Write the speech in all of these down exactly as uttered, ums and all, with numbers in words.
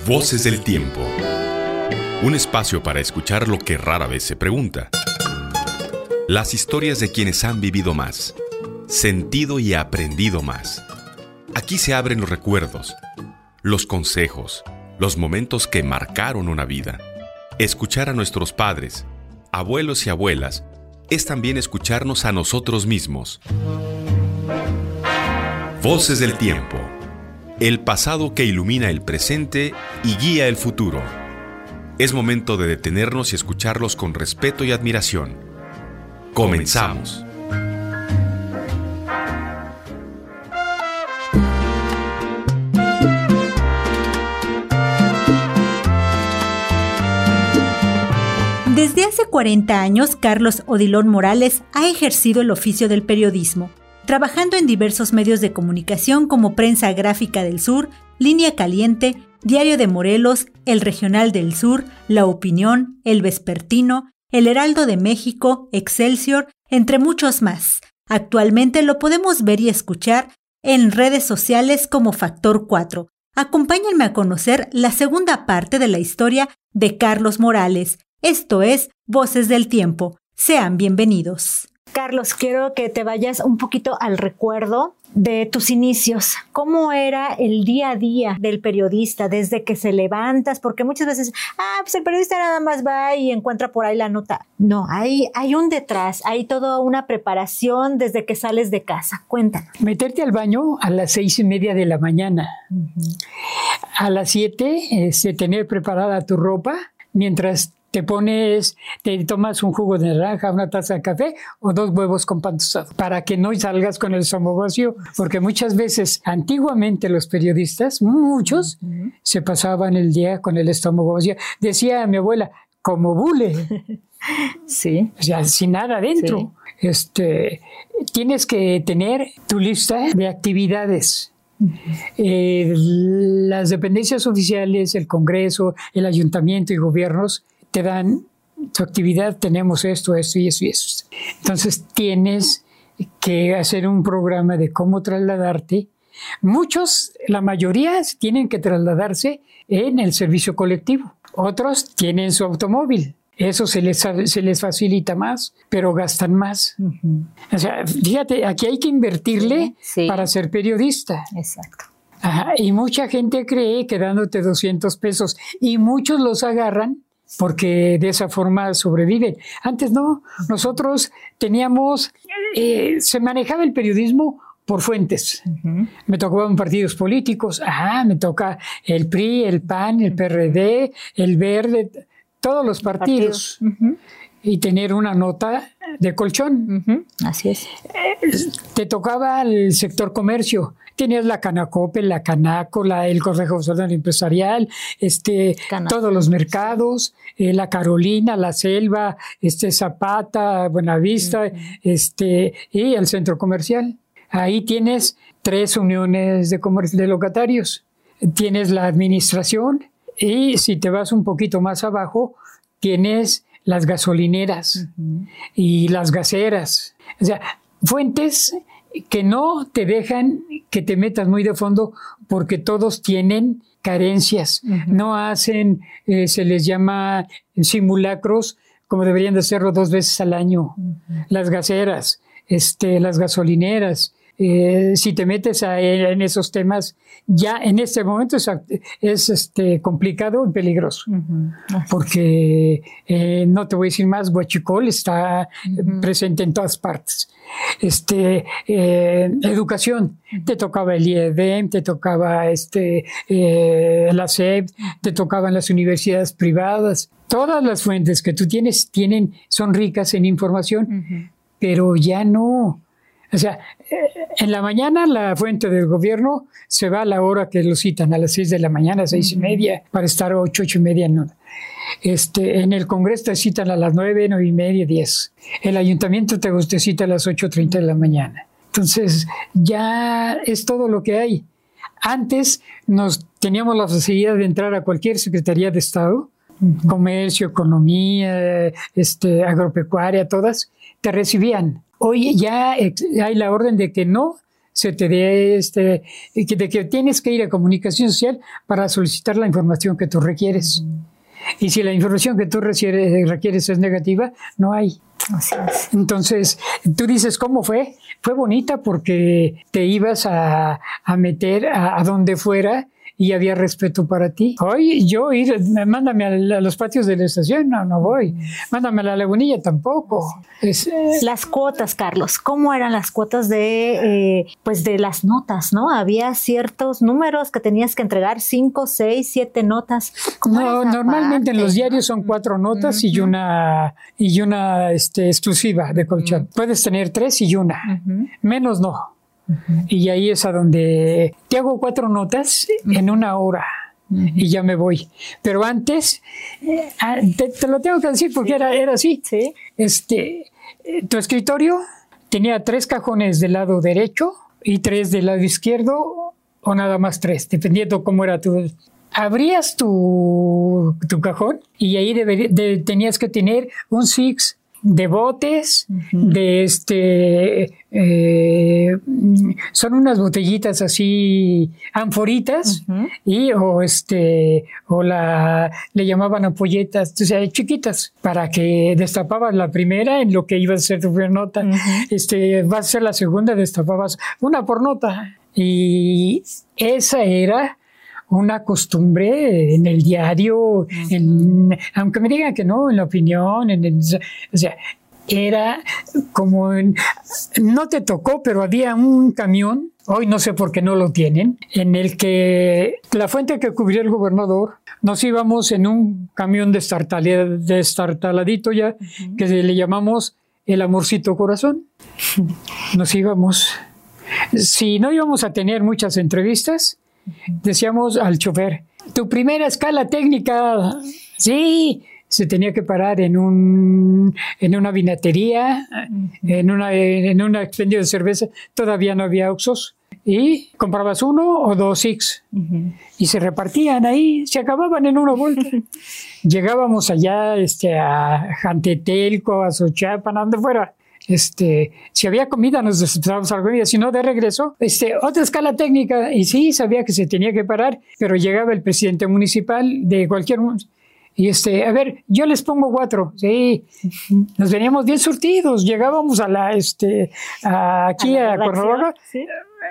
Voces del Tiempo. Un espacio para escuchar lo que rara vez se pregunta. Las historias de quienes han vivido más, sentido y aprendido más. Aquí se abren los recuerdos, los consejos, los momentos que marcaron una vida. Escuchar a nuestros padres, abuelos y abuelas es también escucharnos a nosotros mismos. Voces del Tiempo. El pasado que ilumina el presente y guía el futuro. Es momento de detenernos y escucharlos con respeto y admiración. Comenzamos. Desde hace cuarenta años, Carlos Odilon Morales ha ejercido el oficio del periodismo, trabajando en diversos medios de comunicación como Prensa Gráfica del Sur, Línea Caliente, Diario de Morelos, El Regional del Sur, La Opinión, El Vespertino, El Heraldo de México, Excelsior, entre muchos más. Actualmente lo podemos ver y escuchar en redes sociales como Factor cuatro. Acompáñenme a conocer la segunda parte de la historia de Carlos Morales. Esto es Voces del Tiempo. Sean bienvenidos. Carlos, quiero que te vayas un poquito al recuerdo de tus inicios. ¿Cómo era el día a día del periodista desde que se levantas? Porque muchas veces, ah, pues el periodista nada más va y encuentra por ahí la nota. No, hay, hay un detrás, hay toda una preparación desde que sales de casa. Cuéntanos. Meterte al baño a las seis y media de la mañana. Uh-huh. A las siete, este, tener preparada tu ropa mientras te pones, te tomas un jugo de naranja, una taza de café o dos huevos con pan tostado para que no salgas con el estómago vacío, porque muchas veces, antiguamente los periodistas, muchos, uh-huh. se pasaban el día con el estómago vacío. Decía mi abuela, como bule. Sí. O sea, sin nada adentro. Sí. Este, tienes que tener tu lista de actividades. Uh-huh. Eh, las dependencias oficiales, el Congreso, el Ayuntamiento y gobiernos te dan tu actividad, tenemos esto, esto y eso y eso. Entonces tienes que hacer un programa de cómo trasladarte. Muchos, la mayoría, tienen que trasladarse en el servicio colectivo. Otros tienen su automóvil. Eso se les, se les facilita más, pero gastan más. Uh-huh. O sea, fíjate, aquí hay que invertirle sí, sí. para ser periodista. Exacto. Ajá, y mucha gente cree que dándote doscientos pesos, y muchos los agarran porque de esa forma sobreviven. Antes no, nosotros teníamos, eh, se manejaba el periodismo por fuentes. Uh-huh. Me tocaban partidos políticos, ah, me toca el P R I, el P A N, el P R D, el Verde, todos los partidos. partidos. Uh-huh. Y tener una nota de colchón. Uh-huh. Así es. Eh, te tocaba el sector comercio. Tenías la Canacope, la Canaco, la, el Consejo Nacional Empresarial, este, todos los mercados, eh, la Carolina, la Selva, este, Zapata, Buenavista, uh-huh. este, y el centro comercial. Ahí tienes tres uniones de, comer- de locatarios. Tienes la administración y si te vas un poquito más abajo, tienes las gasolineras uh-huh. y las gaseras. O sea, fuentes que no te dejan que te metas muy de fondo porque todos tienen carencias. Uh-huh. No hacen, eh, se les llama simulacros como deberían de hacerlo dos veces al año. Uh-huh. Las gaseras, este, las gasolineras. Eh, si te metes a, en esos temas, ya en este momento es, es este, complicado y peligroso. Uh-huh. Porque, eh, no te voy a decir más, huachicol está uh-huh. presente en todas partes. Este, eh, educación, uh-huh. te tocaba el I E D M, te tocaba este, eh, la S E P, te tocaban las universidades privadas. Todas las fuentes que tú tienes tienen, son ricas en información, uh-huh. pero ya no. O sea, en la mañana la fuente del gobierno se va a la hora que lo citan, a las seis de la mañana, seis uh-huh. y media, para estar ocho, ocho y media. No. Este, en el Congreso te citan a las nueve, nueve y media, diez. El Ayuntamiento te, te cita a las ocho treinta de la mañana. Entonces, ya es todo lo que hay. Antes nos teníamos la facilidad de entrar a cualquier Secretaría de Estado, uh-huh. comercio, economía, este, agropecuaria, todas, te recibían. Hoy ya hay la orden de que no se te dé este, de que tienes que ir a comunicación social para solicitar la información que tú requieres. Uh-huh. Y si la información que tú requieres, requieres es negativa, no hay. Así es. Entonces, tú dices, ¿cómo fue? Fue bonita porque te ibas a, a meter a, a donde fuera y había respeto para ti. Hoy yo ir, mándame a, a los patios de la estación, no, no voy. Mándame a la lagunilla, tampoco. Es, eh. Las cuotas, Carlos, ¿cómo eran las cuotas de, eh, pues de las notas, no? Había ciertos números que tenías que entregar, cinco, seis, siete notas. No, normalmente parte? En los diarios son cuatro notas uh-huh. y una, y una este, exclusiva de colchón. Uh-huh. Puedes tener tres y una, uh-huh. menos no. Uh-huh. Y ahí es a donde te hago cuatro notas uh-huh. en una hora uh-huh. y ya me voy. Pero antes, eh, te, te lo tengo que decir porque sí. era, era así. Sí. Este, tu escritorio tenía tres cajones del lado derecho y tres del lado izquierdo, o nada más tres, dependiendo cómo era tu... Abrías tu, tu cajón y ahí debería, de, tenías que tener un six de botes, uh-huh. de este, eh, son unas botellitas así, anforitas, uh-huh. y o este, o la, le llamaban ampolletas, o sea, chiquitas, para que destapabas la primera en lo que iba a ser tu primera nota, uh-huh. este, va a ser la segunda, destapabas una por nota, y esa era una costumbre en el diario, uh-huh. en, aunque me digan que no, en la opinión, en el, o sea, era como, en, no te tocó, pero había un camión, hoy no sé por qué no lo tienen, en el que la fuente que cubría el gobernador, nos íbamos en un camión destartaladito ya, uh-huh. que le llamamos el amorcito corazón, nos íbamos. Si no íbamos a tener muchas entrevistas, decíamos al chofer, tu primera escala técnica, sí, se tenía que parar en un en una vinatería, uh-huh. en una en un expendio de cerveza, todavía no había Oxxos, y comprabas uno o dos Six, uh-huh. y se repartían ahí, se acababan en una vuelta. Llegábamos allá este, a Jantetelco, a Xochapan, a donde fuera. Este, si había comida, nos desesperábamos a la comida, si no, de regreso, este, otra escala técnica, y sí, sabía que se tenía que parar, pero llegaba el presidente municipal de cualquier, y este, a ver, yo les pongo cuatro, sí, nos veníamos bien surtidos, llegábamos a la, este, a, aquí a, a Cuernavaca, ¿sí?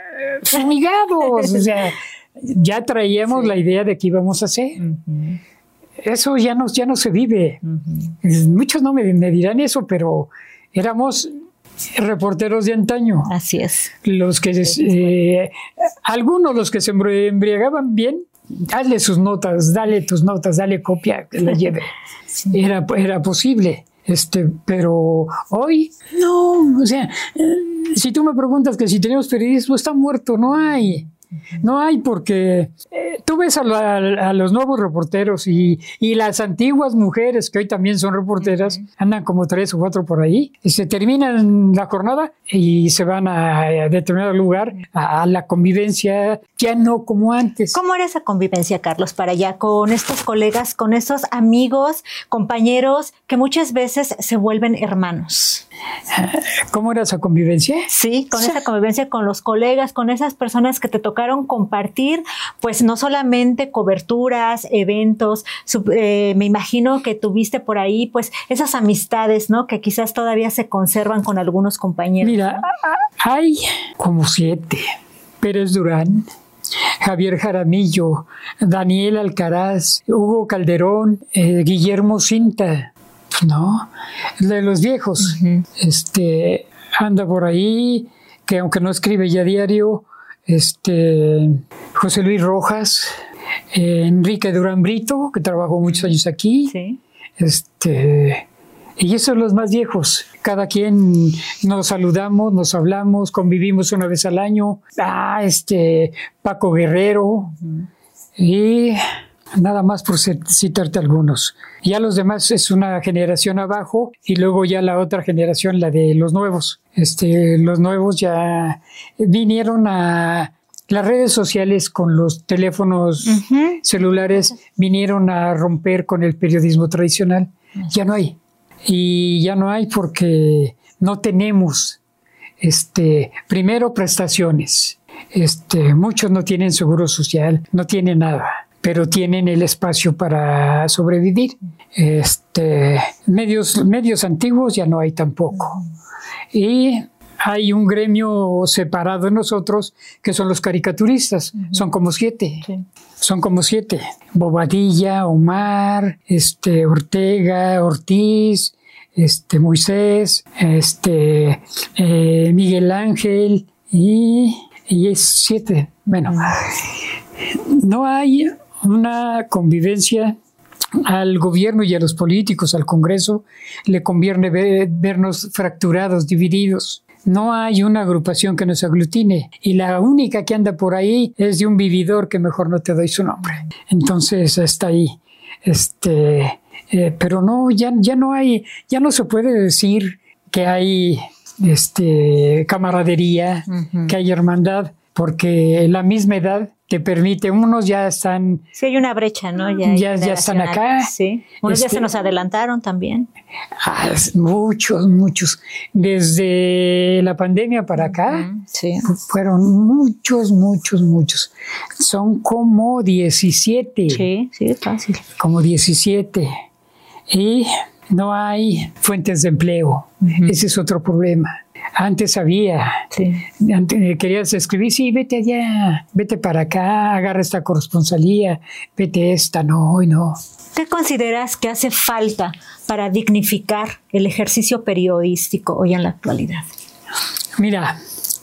fumigados, o sea, ya traíamos sí. la idea de qué íbamos a hacer. Uh-huh. Eso ya no, ya no se vive. Uh-huh. Muchos no me, me dirán eso, pero éramos reporteros de antaño. Así es. Los que, eh, algunos los que se embriagaban bien, dale sus notas, dale tus notas, dale copia, que la lleve. Sí. Era, era posible. Este, pero hoy, no, o sea, eh, si tú me preguntas que si tenemos periodismo, está muerto, no hay. No hay porque eh, tú ves a, la, a los nuevos reporteros y, y las antiguas mujeres que hoy también son reporteras, uh-huh. andan como tres o cuatro por ahí, y se terminan la jornada y se van a, a determinado lugar, a, a la convivencia, ya no como antes. ¿Cómo era esa convivencia, Carlos, para allá con estos colegas, con estos amigos, compañeros que muchas veces se vuelven hermanos? ¿Cómo era esa convivencia? Sí, con sí. esa convivencia con los colegas, con esas personas que te tocaron compartir, pues no solamente coberturas, eventos, sub, eh, me imagino que tuviste por ahí pues esas amistades, ¿no? Que quizás todavía se conservan con algunos compañeros. Mira, ¿no? Hay como siete. Pérez Durán, Javier Jaramillo, Daniel Alcaraz, Hugo Calderón, eh, Guillermo Cinta, ¿no? De los viejos. Uh-huh. Este, anda por ahí, que aunque no escribe ya diario, este, José Luis Rojas, eh, Enrique Durán Brito, que trabajó muchos años aquí. Sí. Este, y esos son los más viejos. Cada quien nos saludamos, nos hablamos, convivimos una vez al año. Ah, este, Paco Guerrero. Uh-huh. Y nada más por citarte algunos. Ya los demás es una generación abajo y luego ya la otra generación, la de los nuevos. Este, los nuevos ya vinieron a las redes sociales con los teléfonos uh-huh. celulares, vinieron a romper con el periodismo tradicional. Uh-huh. Ya no hay. Y ya no hay porque no tenemos este, primero prestaciones. Este, muchos no tienen seguro social, no tienen nada, pero tienen el espacio para sobrevivir. Este, medios, medios antiguos ya no hay tampoco. Y hay un gremio separado de nosotros que son los caricaturistas. Uh-huh. Son como siete. Sí. Son como siete. Bobadilla, Omar, este, Ortega, Ortiz, este, Moisés, este, eh, Miguel Ángel y, y es siete. Bueno, no hay una convivencia. Al gobierno y a los políticos, al Congreso, le conviene ver, vernos fracturados, divididos. No hay una agrupación que nos aglutine. Y la única que anda por ahí es de un vividor que mejor no te doy su nombre. Entonces está ahí. Este, eh, pero no, ya, ya no hay, ya no se puede decir que hay este, camaradería, uh-huh. que hay hermandad, porque la misma edad te permite, unos ya están... Sí, hay una brecha, ¿no? Ya, ya, ya están acá. Sí, unos este, ya se nos adelantaron también. Ah, muchos, muchos. Desde la pandemia para acá, uh-huh. sí. fueron muchos, muchos, muchos. Son como diecisiete. Sí, sí, es fácil. Como diecisiete. Y no hay fuentes de empleo. Uh-huh. Ese es otro problema. Antes había, sí. Antes, querías escribir, sí, vete allá, vete para acá, agarra esta corresponsalía, vete esta, no, hoy no. ¿Qué consideras que hace falta para dignificar el ejercicio periodístico hoy en la actualidad? Mira,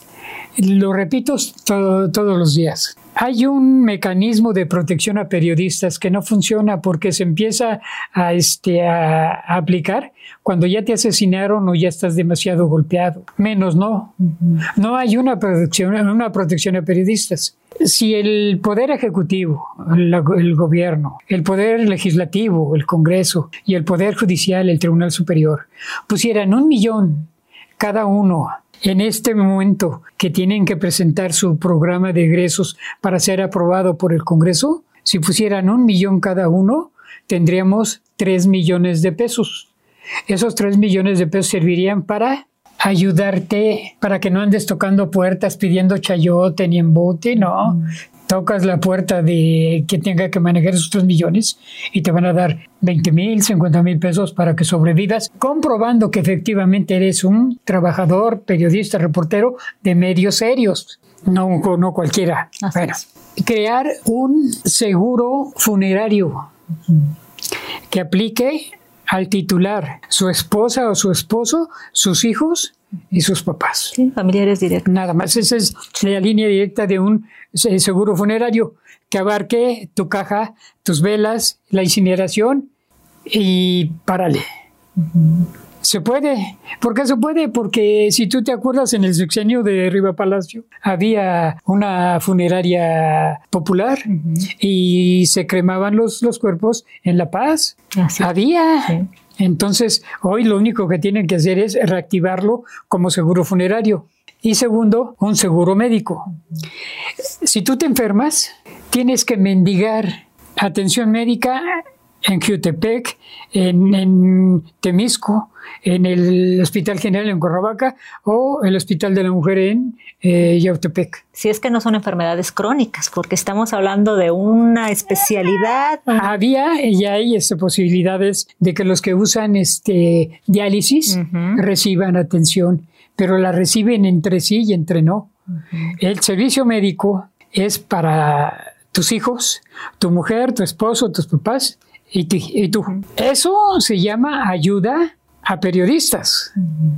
lo repito todo, todos los días. Hay un mecanismo de protección a periodistas que no funciona porque se empieza a, este, a, a aplicar cuando ya te asesinaron o ya estás demasiado golpeado. Menos no. Uh-huh. No hay una protección, una protección a periodistas. Si el Poder Ejecutivo, el, el Gobierno, el Poder Legislativo, el Congreso y el Poder Judicial, el Tribunal Superior, pusieran un millón cada uno en este momento que tienen que presentar su programa de egresos para ser aprobado por el Congreso, si pusieran un millón cada uno, tendríamos tres millones de pesos. Esos tres millones de pesos servirían para ayudarte, para que no andes tocando puertas pidiendo chayote ni embote, no. Mm. Tocas la puerta de que tenga que manejar esos tres millones y te van a dar veinte mil, cincuenta mil pesos para que sobrevivas, comprobando que efectivamente eres un trabajador, periodista, reportero de medios serios, no, no cualquiera. Así bueno, es. Crear un seguro funerario que aplique al titular, su esposa o su esposo, sus hijos y sus papás. Sí, familiares directos. Nada más. Esa es la línea directa de un seguro funerario que abarque tu caja, tus velas, la incineración y párale. Uh-huh. ¿Se puede? ¿Por qué se puede? Porque si tú te acuerdas, en el sexenio de Riva Palacio había una funeraria popular uh-huh. y se cremaban los, los cuerpos en La Paz. Así. Había... Sí. Entonces, hoy lo único que tienen que hacer es reactivarlo como seguro funerario. Y segundo, un seguro médico. Si tú te enfermas, tienes que mendigar atención médica en Jutepec, en, en Temisco, en el Hospital General en Cuernavaca o el Hospital de la Mujer en eh, Yautepec. Si es que no son enfermedades crónicas, porque estamos hablando de una especialidad. Había y hay este, posibilidades de que los que usan este, diálisis uh-huh. reciban atención, pero la reciben entre sí y entre no. Uh-huh. El servicio médico es para tus hijos, tu mujer, tu esposo, tus papás y, t- y tú. Uh-huh. Eso se llama ayuda a periodistas. Uh-huh.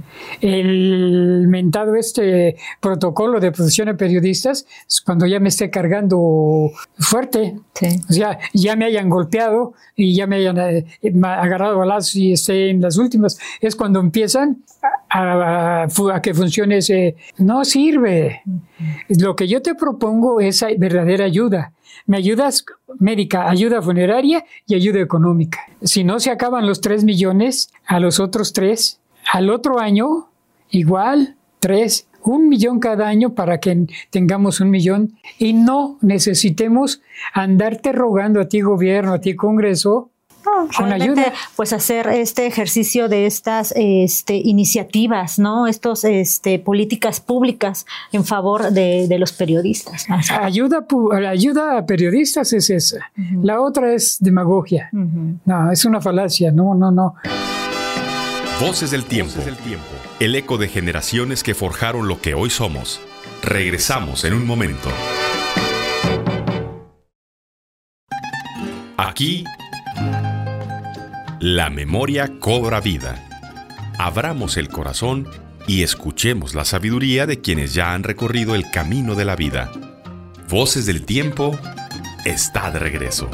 El mentado este protocolo de protección a periodistas, cuando ya me esté cargando fuerte, sí. O sea, ya me hayan golpeado y ya me hayan eh, agarrado balazos y esté en las últimas, es cuando empiezan a, a, a que funcione ese. No sirve. Uh-huh. Lo que yo te propongo es verdadera ayuda. Me ayudas médica, ayuda funeraria y ayuda económica. Si no se acaban los tres millones, a los otros tres, al otro año, igual, tres, un millón cada año para que tengamos un millón y no necesitemos andarte rogando a ti gobierno, a ti Congreso. No, Con ayuda. Pues hacer este ejercicio de estas este, iniciativas, ¿no? Estos este, políticas públicas en favor de, de los periodistas, ¿no? Ayuda, la ayuda a periodistas es esa. Uh-huh. La otra es demagogia. Uh-huh. No, es una falacia. No, no, no. Voces del tiempo. Voces del tiempo. El eco de generaciones que forjaron lo que hoy somos. Regresamos en un momento. Aquí, la memoria cobra vida. Abramos el corazón y escuchemos la sabiduría de quienes ya han recorrido el camino de la vida. Voces del tiempo está de regreso.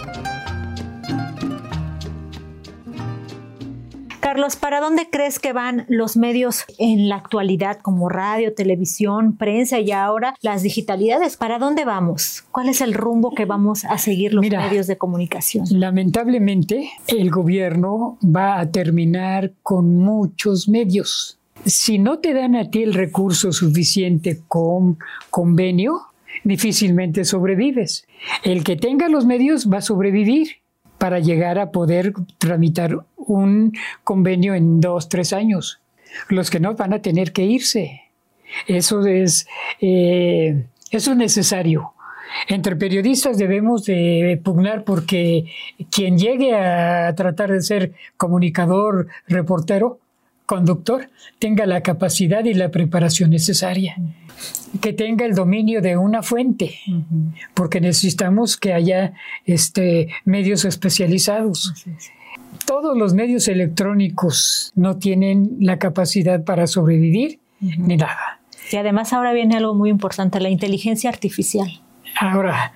Carlos, ¿para dónde crees que van los medios en la actualidad, como radio, televisión, prensa y ahora las digitalidades? ¿Para dónde vamos? ¿Cuál es el rumbo que vamos a seguir los Mira, medios de comunicación? Lamentablemente, el gobierno va a terminar con muchos medios. Si no te dan a ti el recurso suficiente con convenio, difícilmente sobrevives. El que tenga los medios va a sobrevivir para llegar a poder tramitar un convenio en dos, tres años. Los que no van a tener que irse. Eso es, eh, eso es necesario. Entre periodistas debemos de pugnar porque quien llegue a tratar de ser comunicador, reportero, conductor, tenga la capacidad y la preparación necesaria. Que tenga el dominio de una fuente, uh-huh. porque necesitamos que haya este, medios especializados. Sí, sí. Todos los medios electrónicos no tienen la capacidad para sobrevivir, uh-huh. ni nada. Y además ahora viene algo muy importante, la inteligencia artificial. Ahora,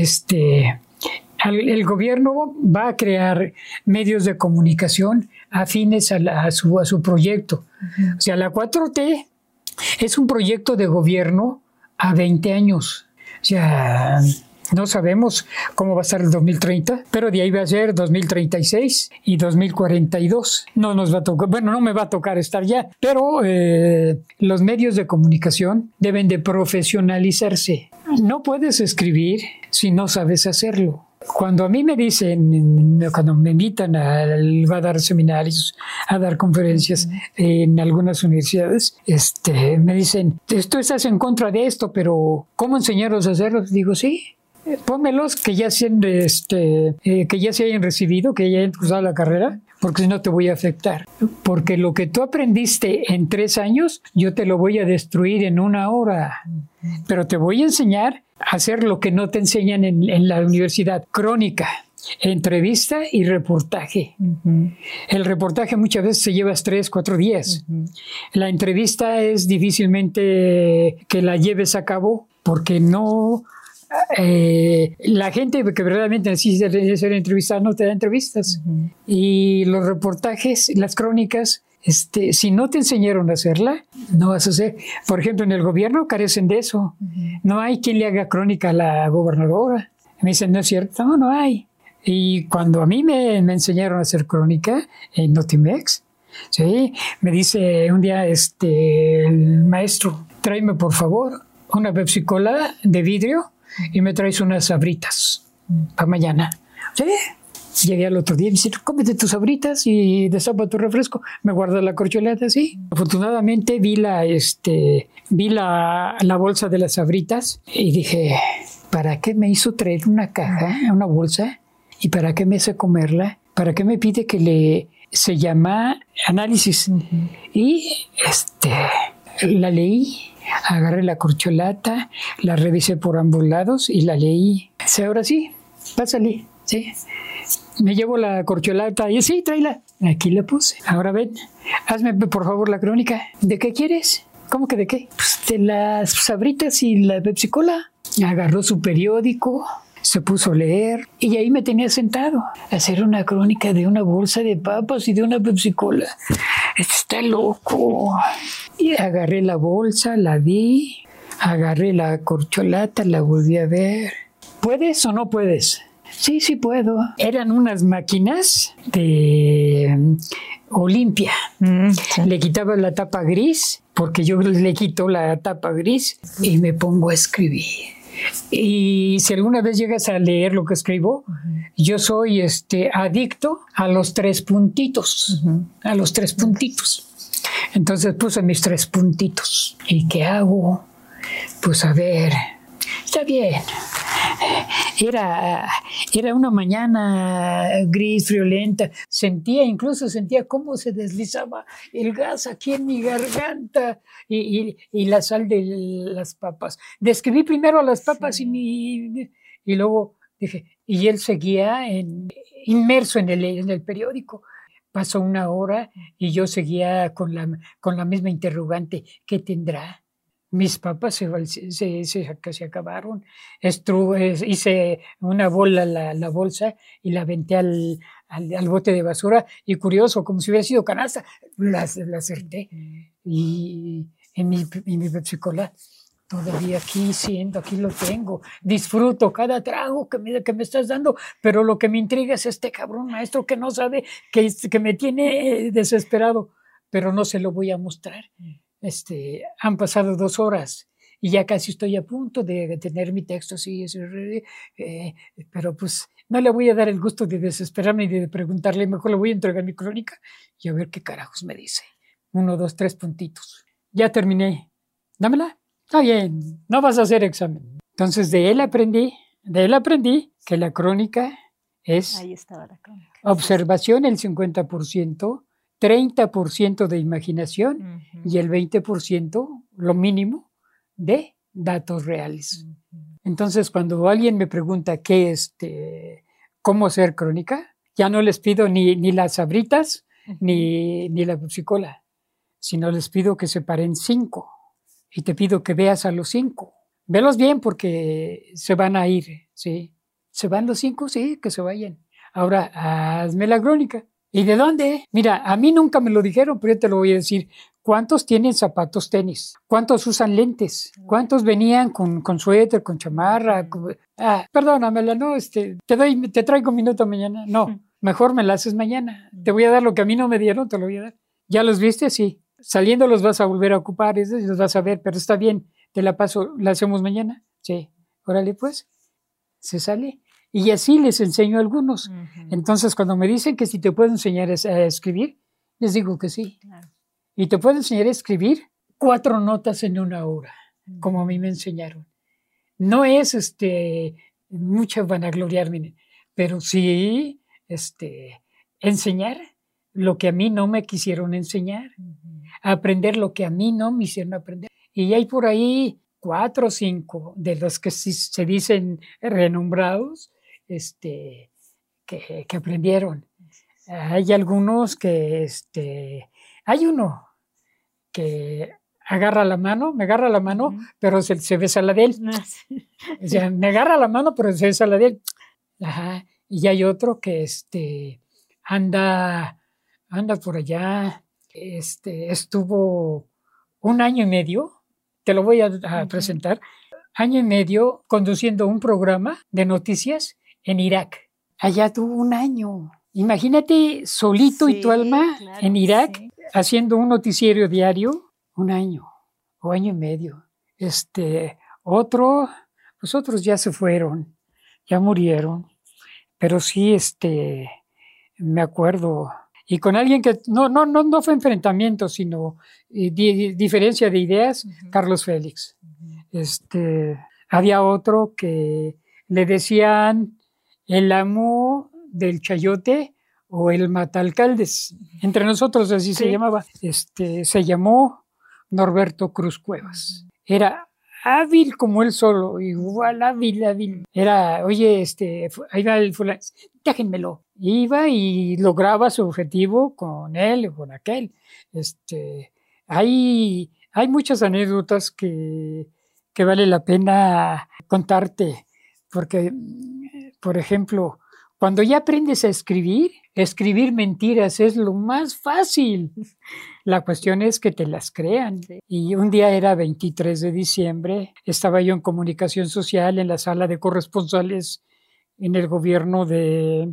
este, el, el gobierno va a crear medios de comunicación afines a, la, a, su, a su proyecto. Uh-huh. O sea, la cuatro T es un proyecto de gobierno a veinte años. O sea, no sabemos cómo va a estar el dos mil treinta, pero de ahí va a ser dos mil treinta y seis y dos mil cuarenta y dos. No nos va a tocar, bueno, no me va a tocar estar ya, pero eh, los medios de comunicación deben de profesionalizarse. No puedes escribir si no sabes hacerlo. Cuando a mí me dicen, cuando me invitan a, a dar seminarios, a dar conferencias en algunas universidades, este, me dicen, tú estás en contra de esto, pero ¿cómo enseñarlos a hacerlo? Digo, sí, pónmelos que ya, sean, este, eh, que ya se hayan recibido, que ya hayan cursado la carrera, porque si no te voy a afectar. Porque lo que tú aprendiste en tres años, yo te lo voy a destruir en una hora. Pero te voy a enseñar a hacer lo que no te enseñan en, en la universidad. Crónica, entrevista y reportaje. Uh-huh. El reportaje muchas veces se lleva tres, cuatro días. Uh-huh. La entrevista es difícilmente que la lleves a cabo porque no... Eh, la gente que verdaderamente necesita ser entrevistada no te da entrevistas. Uh-huh. Y los reportajes, las crónicas, este, si no te enseñaron a hacerla, no vas a hacer. Por ejemplo, en el gobierno carecen de eso. Uh-huh. No hay quien le haga crónica a la gobernadora. Me dicen, no es cierto, no, no hay. Y cuando a mí me, me enseñaron a hacer crónica en Notimex, ¿sí? Me dice un día este, el maestro, tráeme por favor una Pepsi Cola de vidrio y me traes unas sabritas para mañana. ¿Sí? Llegué al otro día y me dice, cómete tus sabritas y destapa tu refresco. Me guarda la corcholata, sí. Afortunadamente vi la, este, vi la, la bolsa de las sabritas y dije, ¿para qué me hizo traer una caja, una bolsa? ¿Y para qué me hace comerla? ¿Para qué me pide que le... Se llama análisis? Uh-huh. Y este, la leí. Agarré la corcholata, la revisé por ambos lados y la leí. Sí, ahora sí, pásale, sí. Me llevo la corcholata y sí, tráela. Aquí la puse. Ahora ven, hazme por favor la crónica. ¿De qué quieres? ¿Cómo que de qué? Pues de las sabritas y la Pepsi Cola. Agarró su periódico, se puso a leer y ahí me tenía sentado a hacer una crónica de una bolsa de papas y de una Pepsi Cola. Está loco. Y agarré la bolsa, la vi, agarré la corcholata, la volví a ver. ¿Puedes o no puedes? Sí, sí puedo. Eran unas máquinas de Olimpia. Mm, sí. Le quitaba la tapa gris, porque yo le quito la tapa gris y me pongo a escribir. Y si alguna vez llegas a leer lo que escribo, uh-huh. yo soy este, adicto a los tres puntitos, uh-huh. a los tres puntitos. Entonces puse mis tres puntitos. ¿Y qué hago? Pues a ver, está bien. Era, era una mañana gris, friolenta. Sentía, incluso sentía cómo se deslizaba el gas aquí en mi garganta y, y, y la sal de las papas. Describí primero las papas sí. y, mi, y luego dije, y él seguía en, inmerso en el, en el periódico. Pasó una hora y yo seguía con la, con la misma interrogante. ¿Qué tendrá? Mis papas se, se, se, se acabaron. Estru, hice una bola la, la bolsa y la aventé al, al, al bote de basura. Y curioso, como si hubiera sido canasta, la, la acerté. Y en mi, en mi Pepsi Cola, todavía aquí siendo, aquí lo tengo. Disfruto cada trago que me, que me estás dando, pero lo que me intriga es este cabrón maestro que no sabe, que, que me tiene desesperado, pero no se lo voy a mostrar. Este, han pasado dos horas y ya casi estoy a punto de, de tener mi texto así, eh, pero pues no le voy a dar el gusto de desesperarme y de preguntarle, mejor le voy a entregar mi crónica y a ver qué carajos me dice. Uno, dos, tres puntitos. Ya terminé. Dámela. Está bien, no vas a hacer examen. Entonces de él aprendí, de él aprendí que la crónica es Ahí estaba la crónica. Observación el cincuenta por ciento, treinta por ciento de imaginación uh-huh. y el veinte por ciento, lo mínimo, de datos reales. Uh-huh. Entonces, cuando alguien me pregunta qué este, cómo hacer crónica, ya no les pido ni, ni las sabritas uh-huh. ni, ni la psicola, sino les pido que separen cinco y te pido que veas a los cinco. Velos bien porque se van a ir, ¿sí? ¿Se van los cinco? Sí, que se vayan. Ahora, hazme la crónica. ¿Y de dónde? Mira, a mí nunca me lo dijeron, pero yo te lo voy a decir. ¿Cuántos tienen zapatos tenis? ¿Cuántos usan lentes? ¿Cuántos venían con, con suéter, con chamarra? Con... Ah, perdónamela, no, este, te doy, te traigo un minuto mañana. No, mejor me la haces mañana. Te voy a dar lo que a mí no me dieron, te lo voy a dar. ¿Ya los viste? Sí. Saliendo los vas a volver a ocupar, esos los vas a ver, pero está bien, te la paso, ¿la hacemos mañana? Sí. Órale, pues, se sale. Y así les enseño a algunos. Uh-huh. Entonces, cuando me dicen que si te puedo enseñar a escribir, les digo que sí. Claro. Y te puedo enseñar a escribir cuatro notas en una hora, uh-huh. como a mí me enseñaron. No es este, mucho vanagloriarme, pero sí este, enseñar lo que a mí no me quisieron enseñar, uh-huh. aprender lo que a mí no me hicieron aprender. Y hay por ahí cuatro o cinco de los que sí se dicen renombrados, Este, que, que aprendieron. Hay algunos que, este, hay uno que agarra la mano, me agarra la mano, uh-huh. pero se, se besa la de él. O sea, me agarra la mano, pero se besa la de él. Ajá. Y hay otro que, este, anda, anda por allá, este, estuvo un año y medio, te lo voy a, a uh-huh. presentar, año y medio conduciendo un programa de noticias en Irak. Allá tuvo un año. Imagínate solito sí, y tu alma claro, en Irak sí. haciendo un noticiero diario, un año o año y medio. Este, otro, pues otros ya se fueron, ya murieron, pero sí, este, me acuerdo. Y con alguien que no, no, no, no fue enfrentamiento, sino di, di, diferencia de ideas, uh-huh. Carlos Félix. Uh-huh. Este, había otro que le decían el amo del chayote o el matalcaldes. Entre nosotros así sí. se llamaba. Este, se llamó Norberto Cruz Cuevas. Era hábil como él solo, igual hábil, hábil. Era, oye, este, ahí va el fulano, déjenmelo. Iba y lograba su objetivo con él o con aquel. Este, hay, hay muchas anécdotas que, que vale la pena contarte, porque por ejemplo, cuando ya aprendes a escribir, escribir mentiras es lo más fácil. La cuestión es que te las crean. Sí. Y un día era veintitrés de diciembre, estaba yo en comunicación social en la sala de corresponsales en el gobierno de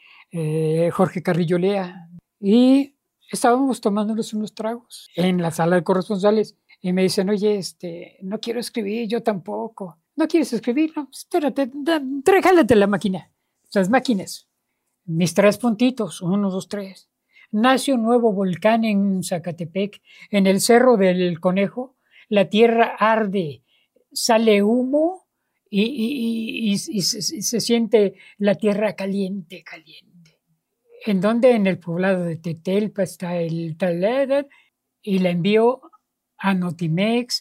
eh, Jorge Carrillo Lea. Y estábamos tomándonos unos tragos en la sala de corresponsales. Y me dicen, oye, este, no quiero escribir, yo tampoco. ¿No quieres escribir? No, espérate, da, jálate la máquina. las máquinas. Mis tres puntitos, uno, dos, tres. Nace un nuevo volcán en Zacatepec, en el Cerro del Conejo. La tierra arde, sale humo y, y, y, y, y se, se siente la tierra caliente, caliente. ¿En donde? En el poblado de Tetelpa está el Taleda, y la envió a Notimex,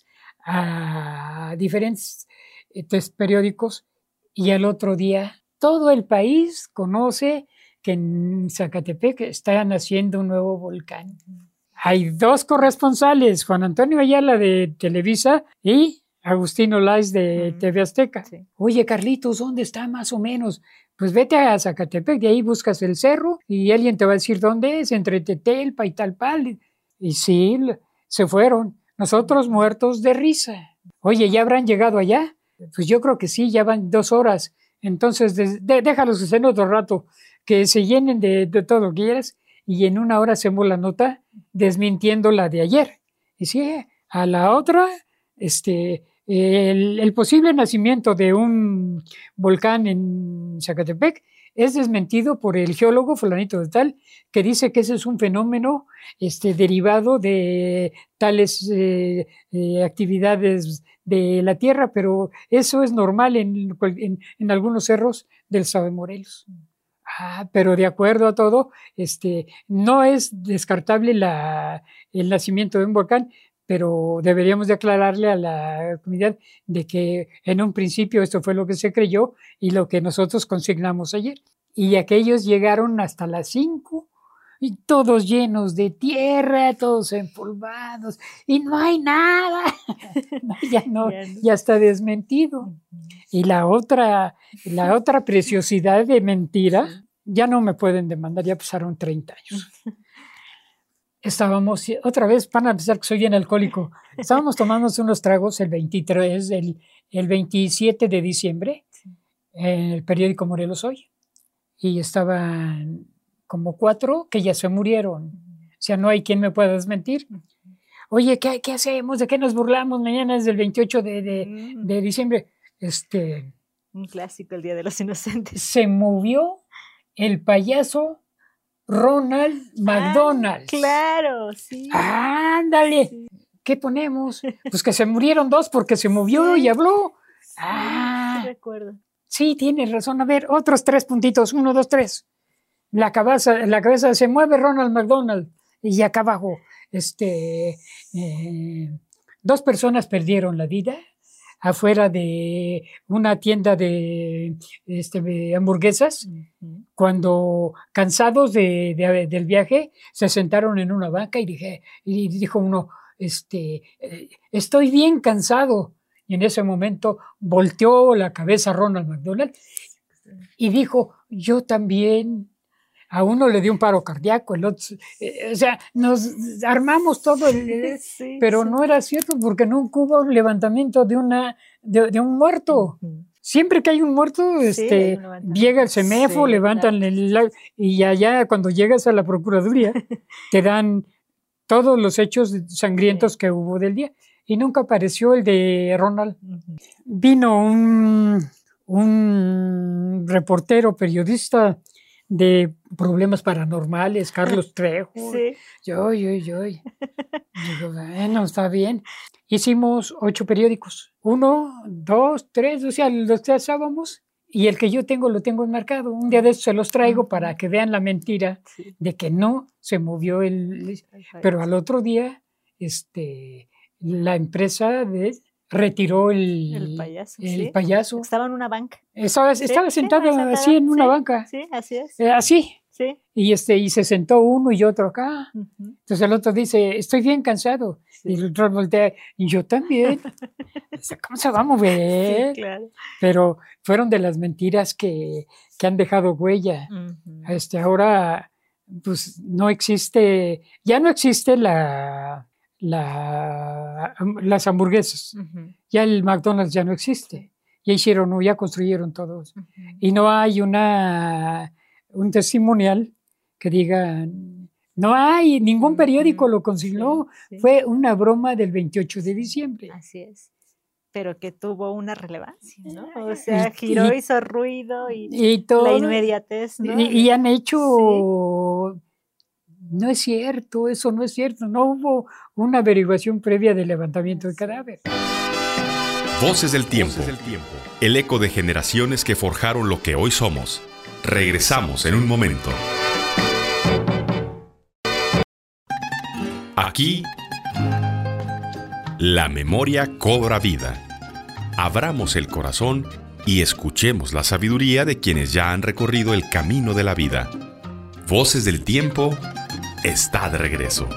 a diferentes estos periódicos, y al otro día todo el país conoce que en Zacatepec está naciendo un nuevo volcán. Hay dos corresponsales, Juan Antonio Ayala de Televisa y Agustín Olais de uh-huh. T V Azteca. Sí. Oye, Carlitos, ¿dónde está más o menos? Pues vete a Zacatepec, de ahí buscas el cerro y alguien te va a decir dónde es, entre Tetelpa y Talpal. Y sí, se fueron. Nosotros muertos de risa. Oye, ¿ya habrán llegado allá? Pues yo creo que sí, ya van dos horas. Entonces, de, de, déjalos que estén otro rato, que se llenen de, de todo lo que quieras, y en una hora hacemos la nota desmintiendo la de ayer. Y sí, a la otra, este, el, el posible nacimiento de un volcán en Zacatepec es desmentido por el geólogo fulanito de tal, que dice que ese es un fenómeno este, derivado de tales eh, eh, actividades de la Tierra, pero eso es normal en, en, en algunos cerros del estado de Morelos. Ah, pero de acuerdo a todo, este, no es descartable la, el nacimiento de un volcán, pero deberíamos de aclararle a la comunidad de que en un principio esto fue lo que se creyó y lo que nosotros consignamos ayer. Y aquellos llegaron hasta las cinco y todos llenos de tierra, todos empolvados y no hay nada. ya, no, ya está desmentido. Y la otra, la otra preciosidad de mentira, ya no me pueden demandar, ya pasaron treinta años. Estábamos, otra vez, van a pensar que soy bien alcohólico, estábamos tomando unos tragos el veintitrés, el, el veintisiete de diciembre, en el periódico Morelos Hoy, y estaban como cuatro que ya se murieron. O sea, no hay quien me pueda desmentir. Oye, ¿qué, qué hacemos? ¿De qué nos burlamos? Mañana es el veintiocho de, de, de diciembre. Este, Un clásico, el Día de los Inocentes. Se movió el payaso Ronald McDonald. Ah, claro, sí. Ándale. Sí. ¿Qué ponemos? Pues que se murieron dos porque se movió sí. y habló. Ah, sí, recuerdo. Sí, tienes razón. A ver, otros tres puntitos. Uno, dos, tres. La cabeza, la cabeza se mueve Ronald McDonald. Y acá abajo, este, eh, dos personas perdieron la vida afuera de una tienda de, este, de hamburguesas, uh-huh. cuando cansados de, de, del viaje se sentaron en una banca y, dije, y dijo uno, este, eh, estoy bien cansado. Y en ese momento volteó la cabeza Ronald McDonald y dijo, yo también. A uno le dio un paro cardíaco, el otro, eh, o sea, nos armamos todo, el, sí, pero sí. no era cierto porque nunca hubo un levantamiento de, una, de, de un muerto. Uh-huh. Siempre que hay un muerto, sí, este, llega el CEMEFO, sí, levantan claro. el, y allá cuando llegas a la Procuraduría te dan todos los hechos sangrientos sí. que hubo del día. Y nunca apareció el de Ronald. Uh-huh. Vino un, un reportero, periodista de problemas paranormales, Carlos Trejo. Sí. Yo, yo, yo. Digo, bueno, está bien. Hicimos ocho periódicos. Uno, dos, tres, o sea, los tres estábamos. Y el que yo tengo, lo tengo enmarcado. Un día de estos se los traigo uh-huh. para que vean la mentira sí. de que no se movió el... Pero al otro día, este, la empresa de... retiró el, el payaso. El ¿sí? payaso. Estaba en una banca. Estaba, ¿Sí? estaba sentado sí, así en una sí, banca. Sí, así es. Eh, así. Sí. Y, este, y se sentó uno y otro acá. Uh-huh. Entonces el otro dice, estoy bien cansado. Sí. Y el otro voltea, y yo también. ¿Cómo se va a mover? Sí, claro. Pero fueron de las mentiras que, que han dejado huella. Uh-huh. Este, ahora, pues no existe, ya no existe la... La, las hamburguesas. Uh-huh. Ya el McDonald's ya no existe. Ya hicieron, ya construyeron todos. Uh-huh. Y no hay una un testimonial que diga, no hay, ningún periódico uh-huh. lo consignó. Sí, sí. Fue una broma del veintiocho de diciembre. Así es. pero que tuvo una relevancia, ¿no? O sea, giró, y, hizo ruido y, y todo, la inmediatez, ¿no? Y, y han hecho... Sí. No es cierto, eso no es cierto. No hubo una averiguación previa del levantamiento de cadáver. Voces del tiempo. Voces del tiempo. El eco de generaciones que forjaron lo que hoy somos. Regresamos en un momento. Aquí, la memoria cobra vida. Abramos el corazón y escuchemos la sabiduría de quienes ya han recorrido el camino de la vida. Voces del tiempo está de regreso.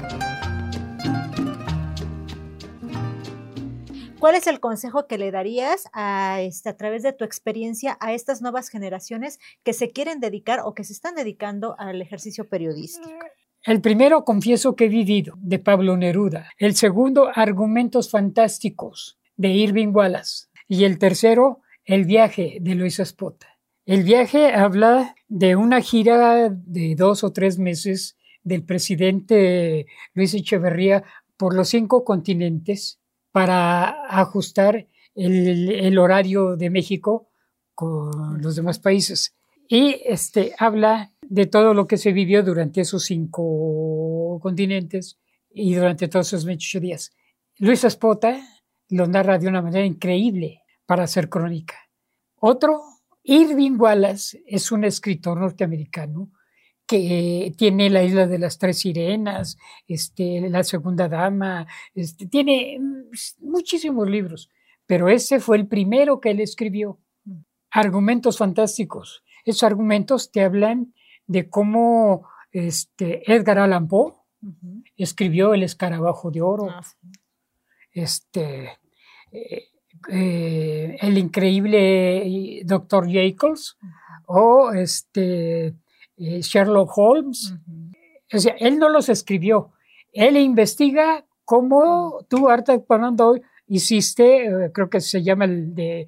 ¿Cuál es el consejo que le darías a, este, a través de tu experiencia a estas nuevas generaciones que se quieren dedicar o que se están dedicando al ejercicio periodístico? El primero, Confieso que he vivido, de Pablo Neruda. El segundo, Argumentos fantásticos, de Irving Wallace. Y el tercero, El viaje, de Luis Espota. El viaje habla de una gira de dos o tres meses del presidente Luis Echeverría por los cinco continentes para ajustar el, el horario de México con los demás países. Y este, habla de todo lo que se vivió durante esos cinco continentes y durante todos esos veintiocho días. Luis Espota lo narra de una manera increíble para hacer crónica. Otro, Irving Wallace, es un escritor norteamericano que tiene La isla de las tres sirenas, este, La segunda dama, este, tiene muchísimos libros, pero ese fue el primero que él escribió. Argumentos fantásticos. Esos argumentos te hablan de cómo este, Edgar Allan Poe uh-huh. escribió El escarabajo de oro, ah, sí. este, eh, eh, el increíble doctor Jekyll uh-huh. o este... Sherlock Holmes. Uh-huh. O sea, él no los escribió. Él investiga cómo uh-huh. tú, Arthur Conan Doyle, hiciste, eh, creo que se llama el de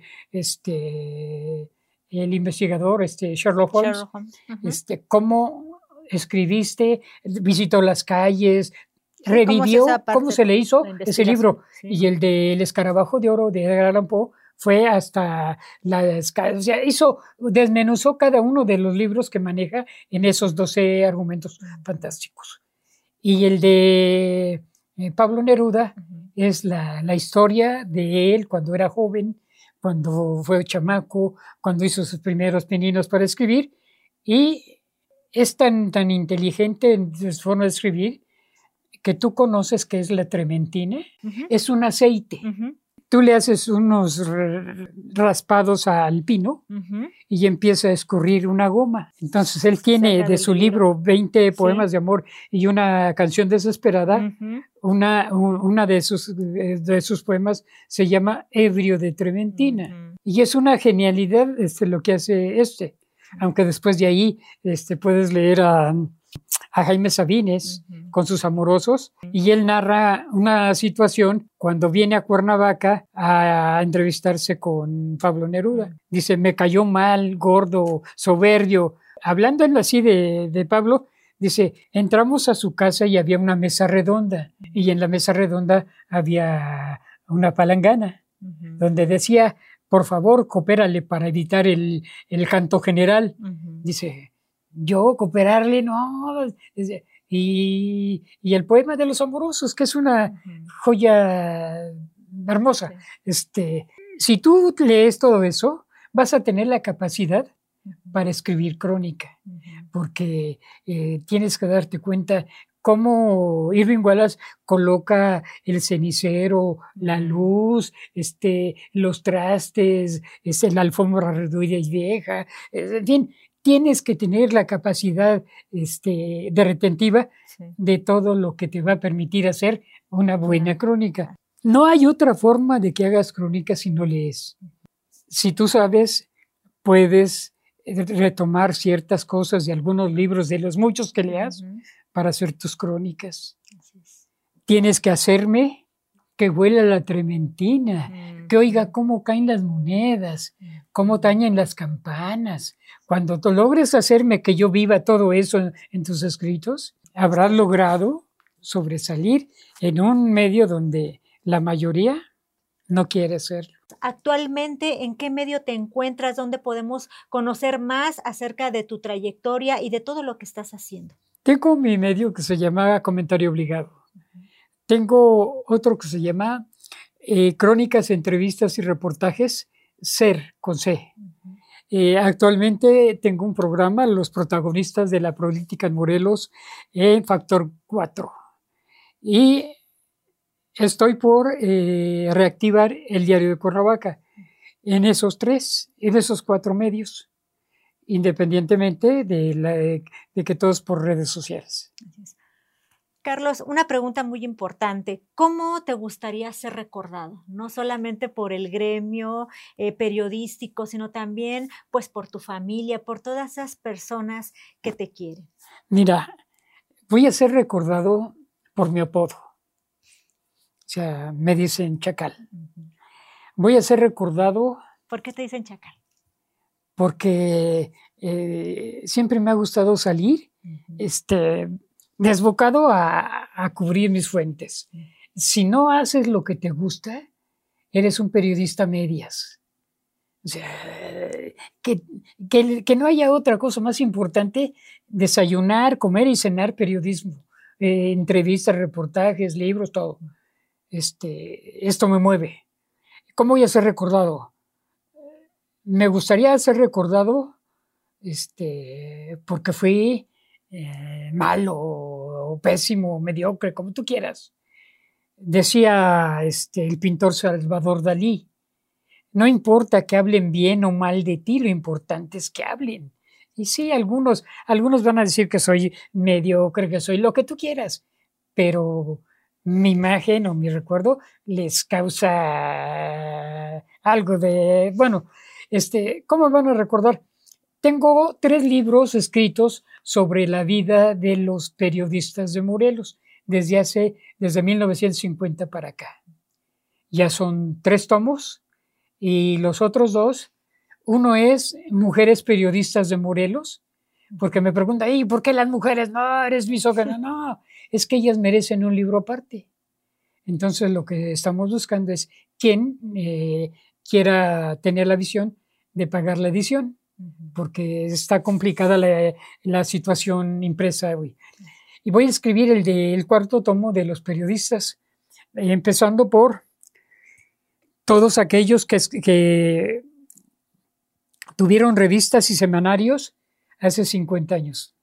este el investigador, este Sherlock Holmes, Sherlock Holmes. Uh-huh. este, cómo escribiste, visitó las calles, revivió cómo, cómo se le hizo ese libro. Sí. Y el de El escarabajo de oro de Edgar Allan Poe fue hasta las, o sea, hizo, desmenuzó cada uno de los libros que maneja en esos doce argumentos uh-huh. fantásticos. Y el de eh, Pablo Neruda uh-huh. es la, la historia de él cuando era joven, cuando fue chamaco, cuando hizo sus primeros pininos para escribir, y es tan, tan inteligente en su forma de escribir que tú conoces que es la trementina, uh-huh. es un aceite. Uh-huh. Tú le haces unos raspados al pino uh-huh. y empieza a escurrir una goma. Entonces él tiene Saca de su libro veinte poemas sí. de amor y una canción desesperada. Uh-huh. Una, una de, sus, de sus poemas se llama Ebrio de Trementina. Uh-huh. Y es una genialidad este, lo que hace este. Aunque después de ahí este, puedes leer a... a Jaime Sabines uh-huh. con sus amorosos, y él narra una situación cuando viene a Cuernavaca a entrevistarse con Pablo Neruda. Dice, me cayó mal, gordo, soberbio. Hablando así de, de Pablo, dice, entramos a su casa y había una mesa redonda, y en la mesa redonda había una palangana, uh-huh. donde decía, por favor, coopérale para evitar el, el canto general. Uh-huh. Dice, yo cooperarle, no. Y, y el poema de los amorosos, que es una joya hermosa. Sí. Este, si tú lees todo eso, vas a tener la capacidad para escribir crónica, porque eh, tienes que darte cuenta cómo Irving Wallace coloca el cenicero, la luz, este, los trastes, este, la alfombra reduida y vieja, en fin. Tienes que tener la capacidad este, de retentiva sí. de todo lo que te va a permitir hacer una buena crónica. No hay otra forma de que hagas crónica si no lees. Si tú sabes, puedes retomar ciertas cosas de algunos libros, de los muchos que leas, uh-huh. para hacer tus crónicas. Tienes que hacerme que huela la trementina, uh-huh. que oiga cómo caen las monedas, cómo tañen las campanas. Cuando tú logres hacerme que yo viva todo eso en, en tus escritos, habrás logrado sobresalir en un medio donde la mayoría no quiere hacerlo. actualmente en qué medio te encuentras, dónde podemos conocer más acerca de tu trayectoria y de todo lo que estás haciendo. Tengo mi medio que se llama Comentario Obligado. Uh-huh. Tengo otro que se llama eh, Crónicas, Entrevistas y Reportajes, SER, con C. Uh-huh. Eh, actualmente tengo un programa, Los Protagonistas de la Política en Morelos, en Factor cuatro. Y estoy por eh, reactivar el Diario de Cuernavaca en esos tres, en esos cuatro medios, independientemente de, la, de que todos por redes sociales. Carlos, una pregunta muy importante. ¿Cómo te gustaría ser recordado? No solamente por el gremio eh, periodístico, sino también pues, por tu familia, por todas esas personas que te quieren. Mira, voy a ser recordado por mi apodo. O sea, me dicen Chacal. Voy a ser recordado... ¿Por qué te dicen Chacal? Porque eh, siempre me ha gustado salir, uh-huh. este... desbocado a, a cubrir mis fuentes. Si no haces lo que te gusta, eres un periodista a medias. O sea, que, que, que no haya otra cosa más importante, desayunar, comer y cenar periodismo. Eh, entrevistas, reportajes, libros, todo. Este, esto me mueve. ¿Cómo voy a ser recordado? Me gustaría ser recordado este, porque fui Eh, malo o pésimo, mediocre, como tú quieras. Decía este, el pintor Salvador Dalí, no importa que hablen bien o mal de ti, lo importante es que hablen. Y sí, algunos, algunos van a decir que soy mediocre, que soy lo que tú quieras, pero mi imagen o mi recuerdo les causa algo de, bueno, este, ¿cómo van a recordar? Tengo tres libros escritos sobre la vida de los periodistas de Morelos desde hace, desde mil novecientos cincuenta para acá. Ya son tres tomos y los otros dos, uno es Mujeres Periodistas de Morelos, porque me preguntan, ¿y por qué las mujeres? No, eres misógina. No, es que ellas merecen un libro aparte. Entonces lo que estamos buscando es quien eh, quiera tener la visión de pagar la edición, porque está complicada la, la situación impresa hoy. Y voy a escribir el del cuarto tomo de los periodistas, empezando por todos aquellos que, que tuvieron revistas y semanarios hace cincuenta años.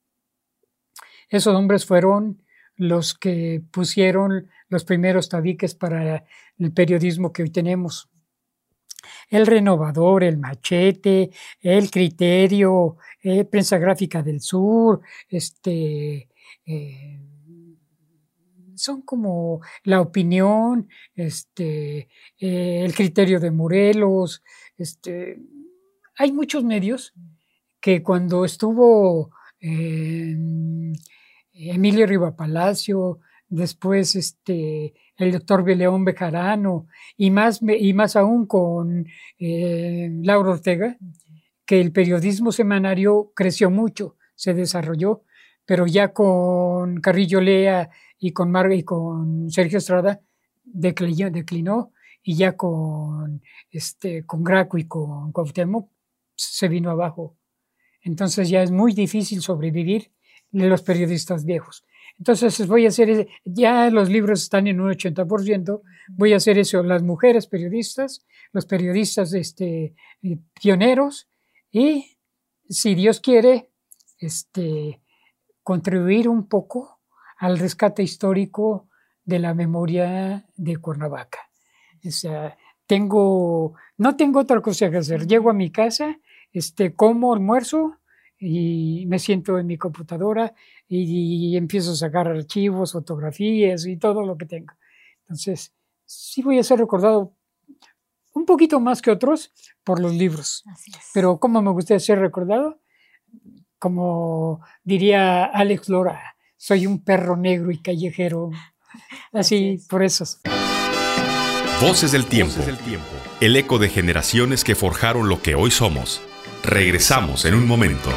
Esos hombres fueron los que pusieron los primeros tabiques para el periodismo que hoy tenemos. El Renovador, el Machete, el Criterio, eh, Prensa Gráfica del Sur, este, eh, son como La Opinión, este, eh, el Criterio de Morelos. Este, hay muchos medios que cuando estuvo eh, Emilio Riva Palacio, después este, el doctor León Bejarano, y más, y más aún con eh, Laura Ortega, que el periodismo semanario creció mucho, se desarrolló, pero ya con Carrillo Lea y con, Mar y con Sergio Estrada declinó, declinó y ya con, este, con Graco y con Cuauhtémoc se vino abajo. Entonces ya es muy difícil sobrevivir de los periodistas viejos. Entonces voy a hacer, ya los libros están en un ochenta por ciento, voy a hacer eso, las mujeres periodistas, los periodistas este, pioneros y, si Dios quiere, este, contribuir un poco al rescate histórico de la memoria de Cuernavaca. O sea, tengo, no tengo otra cosa que hacer. Llego a mi casa, este, como, almuerzo, y me siento en mi computadora y, y empiezo a sacar archivos, fotografías y todo lo que tengo. Entonces, sí voy a ser recordado un poquito más que otros por los libros. Así es. Pero ¿cómo me gustaría ser recordado? Como diría Alex Lora, soy un perro negro y callejero. Así, Así por eso. Voces del tiempo. Voces del tiempo. El eco de generaciones que forjaron lo que hoy somos. Regresamos en un momento.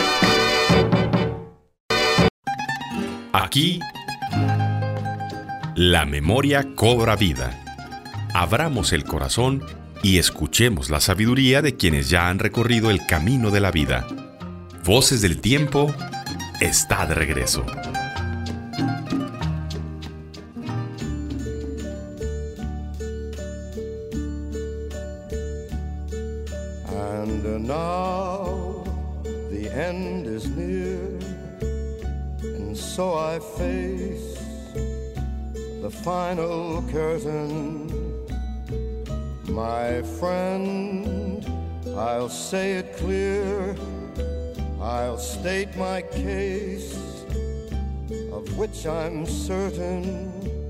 Aquí, la memoria cobra vida. Abramos el corazón y escuchemos la sabiduría de quienes ya han recorrido el camino de la vida. Voces del Tiempo está de regreso. And now the end is near, and so I face the final curtain. My friend, I'll say it clear, I'll state my case, of which I'm certain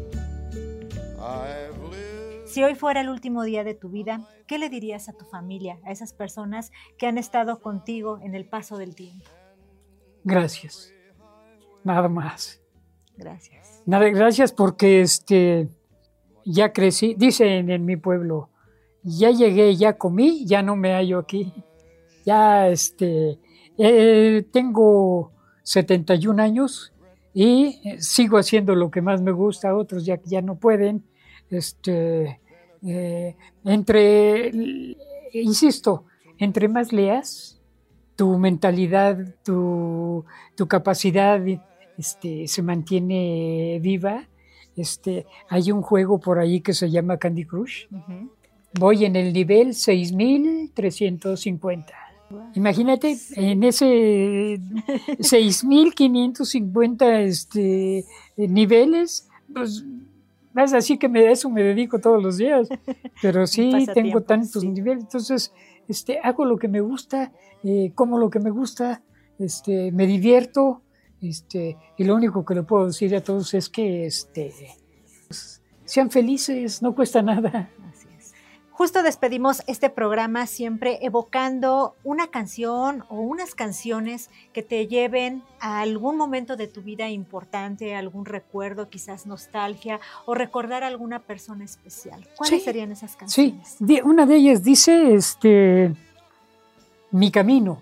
I've lived. Si hoy fuera el último día de tu vida, ¿qué le dirías a tu familia, a esas personas que han estado contigo en el paso del tiempo? Gracias. Nada más. Gracias. Nada, gracias porque este, ya crecí. Dicen en mi pueblo, ya llegué, ya comí, ya no me hallo aquí. Ya este, eh, tengo setenta y un años y sigo haciendo lo que más me gusta. Otros ya, ya no pueden. Este, eh, entre, insisto, entre más leas, tu mentalidad, tu, tu capacidad este, se mantiene viva. Este, hay un juego por ahí que se llama Candy Crush. Uh-huh. Voy en el nivel seis mil trescientos cincuenta. Wow. Imagínate, en ese seis mil quinientos cincuenta este, niveles, pues es así que me, eso me dedico todos los días. Pero sí, tengo tantos sí. niveles. Entonces, este, hago lo que me gusta, eh, como lo que me gusta, este, me divierto. Este, y lo único que le puedo decir a todos es que este, pues, sean felices, no cuesta nada. Así es. Justo despedimos este programa siempre evocando una canción o unas canciones que te lleven a algún momento de tu vida importante, algún recuerdo, quizás nostalgia, o recordar a alguna persona especial. ¿Cuáles sí, serían esas canciones? Sí, una de ellas dice este, Mi Camino.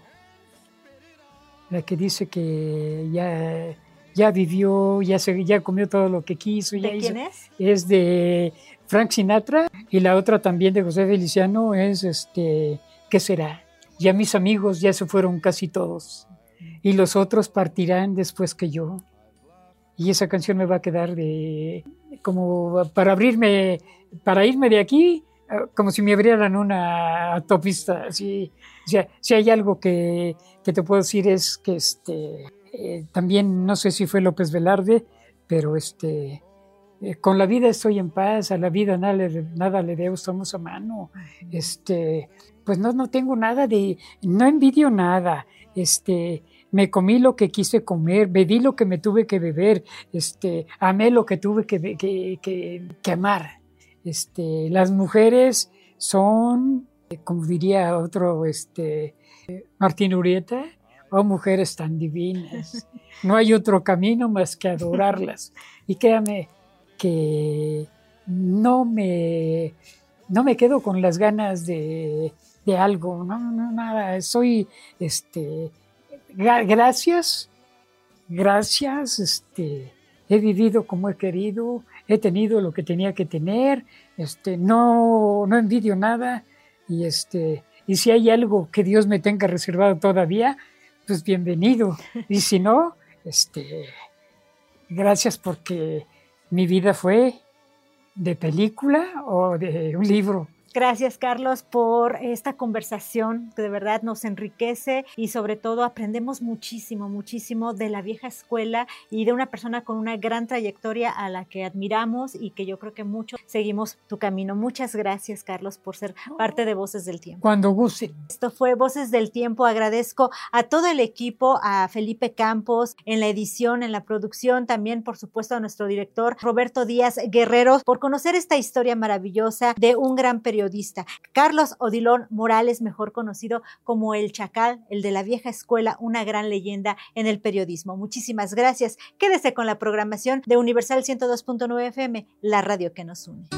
La que dice que ya, ya vivió, ya, se, ya comió todo lo que quiso. ¿De ya quién hizo. es? Es de Frank Sinatra, y la otra también de José Feliciano es este, ¿Qué será? Ya mis amigos ya se fueron casi todos, y los otros partirán después que yo. Y esa canción me va a quedar de como para abrirme, para irme de aquí, como si me abrieran una autopista, así. O sea, si hay algo que, que te puedo decir es que este, eh, también, no sé si fue López Velarde, pero este, eh, con la vida estoy en paz, a la vida nada le, nada le debo, estamos a mano. Este, pues no, no tengo nada de, no envidio nada, este, me comí lo que quise comer, bebí lo que me tuve que beber, este, amé lo que tuve que, que, que, que amar. Este, las mujeres son, como diría otro este, Martín Urieta, oh, mujeres tan divinas, no hay otro camino más que adorarlas. Y créame que no me, no me quedo con las ganas de, de algo, no, no, nada, soy, este, gracias, gracias, este, he vivido como he querido, he tenido lo que tenía que tener, este, no, no envidio nada. Y, este, y si hay algo que Dios me tenga reservado todavía, pues bienvenido. Y si no, este, gracias porque mi vida fue de película o de un libro. Gracias, Carlos, por esta conversación que de verdad nos enriquece y sobre todo aprendemos muchísimo, muchísimo de la vieja escuela y de una persona con una gran trayectoria a la que admiramos y que yo creo que muchos seguimos tu camino. Muchas gracias, Carlos, por ser parte de Voces del Tiempo. Cuando gusten. Esto fue Voces del Tiempo. Agradezco a todo el equipo, a Felipe Campos en la edición, en la producción, también, por supuesto, a nuestro director Roberto Díaz Guerrero por conocer esta historia maravillosa de un gran periodista. Carlos Odilon Morales, mejor conocido como El Chacal, el de la vieja escuela, una gran leyenda en el periodismo. Muchísimas gracias. Quédese con la programación de Universal ciento dos punto nueve F M, la radio que nos une.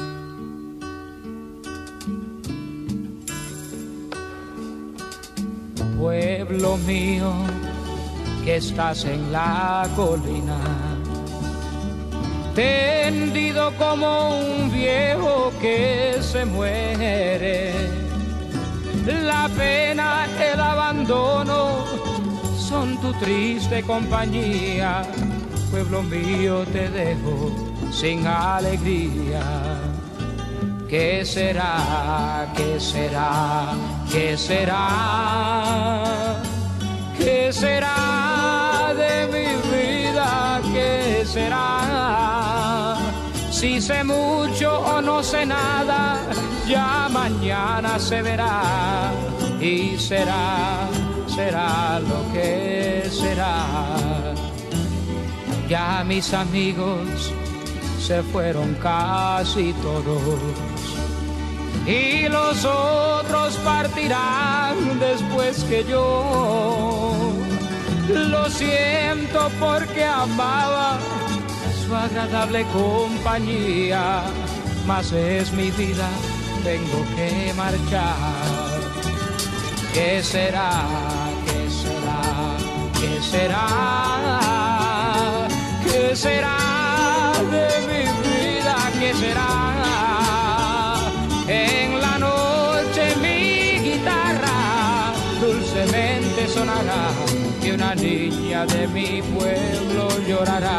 Pueblo mío, que estás en la colina, tendido como un viejo que se muere. La pena, el abandono son tu triste compañía. Pueblo mío, te dejo sin alegría. ¿Qué será? ¿Qué será? ¿Qué será? ¿Qué será de mi vida? ¿Qué será? Si sé mucho o no sé nada, ya mañana se verá. Y será, será lo que será. Ya mis amigos se fueron casi todos, y los otros partirán después que yo. Lo siento porque amaba su agradable compañía, mas es mi vida, tengo que marchar. ¿Qué será? ¿Qué será? ¿Qué será? ¿Qué será de mi vida? ¿Qué será? En la noche mi guitarra dulcemente sonará y una niña de mi pueblo llorará.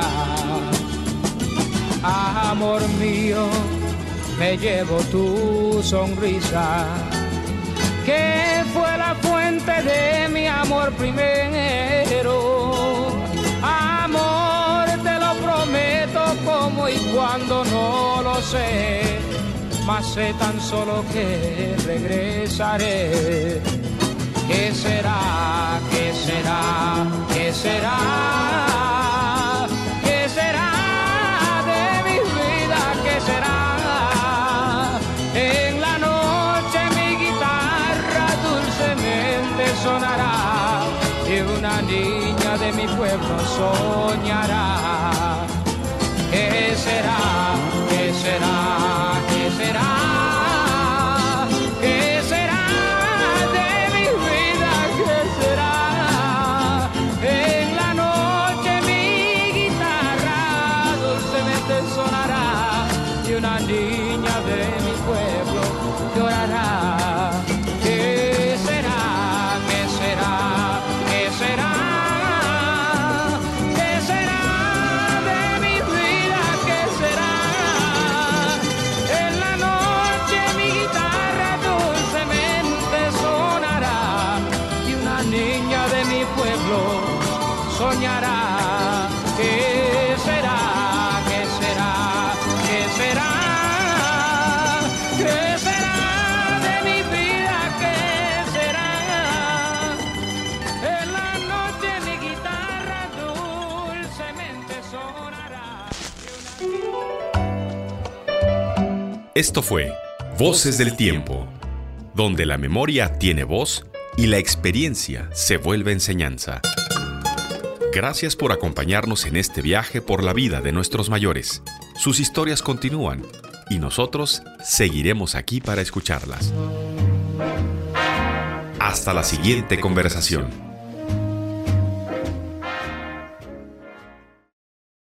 Amor mío, me llevo tu sonrisa, que fue la fuente de mi amor primero. Amor, te lo prometo, como y cuando no lo sé, mas sé tan solo que regresaré. ¿Qué será? ¿Qué será? ¿Qué será? ¿Qué será de mi vida? ¿Qué será? En la noche mi guitarra dulcemente sonará y una niña de mi pueblo soñará. ¿Qué será? ¿Qué será? ¿Qué será? ¿Qué será de mi vida? ¿Qué será? En la noche mi guitarra dulcemente sonará y una niña de mi pueblo llorará. ¿Qué será? ¿Qué será? ¿Qué será? ¿Qué será de mi vida? ¿Qué será? En la noche mi guitarra dulcemente sonará y una niña de mi pueblo soñará. ¿Qué será? ¿Qué será? ¿Qué será? ¿Qué será de mi vida? ¿Qué será? En la noche mi guitarra dulcemente sonará. Esto fue Voces del Tiempo, donde la memoria tiene voz y la experiencia se vuelve enseñanza. Gracias por acompañarnos en este viaje por la vida de nuestros mayores. Sus historias continúan y nosotros seguiremos aquí para escucharlas. Hasta la siguiente conversación.